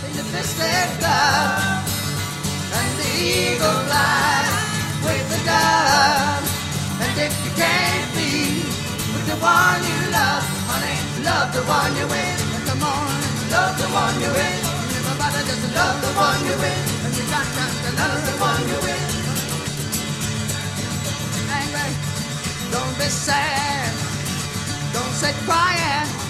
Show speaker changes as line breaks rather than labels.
in the fisted cloud, and the eagle flies with the dove. And if you can't be with the one you love, honey, love the one you're with. And come on, love the one you're with. Everybody just love the one you're with. And you got to love the one you're with. Angry, don't be sad, don't sit crying.